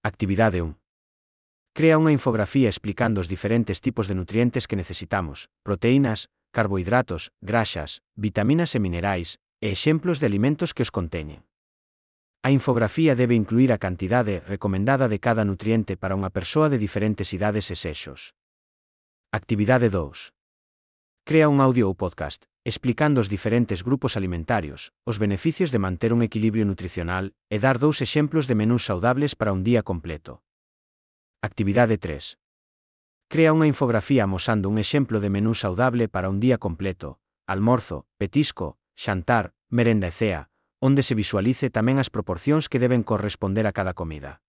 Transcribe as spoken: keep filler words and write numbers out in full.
Actividade un. Crea unha infografía explicando os diferentes tipos de nutrientes que necesitamos, proteínas, carbohidratos, graxas, vitaminas e minerais, e exemplos de alimentos que os conteñen. A infografía debe incluir a cantidade recomendada de cada nutriente para unha persoa de diferentes idades e sexos. Actividade dous. Crea un audio ou podcast, explicando os diferentes grupos alimentarios, os beneficios de manter un equilibrio nutricional, e dar dous exemplos de menús saudables para un día completo. Actividade tres. Crea unha infografía amosando un exemplo de menú saudable para un día completo, almorzo, petisco, xantar, merenda e cea, onde se visualice tamén as proporcións que deben corresponder a cada comida.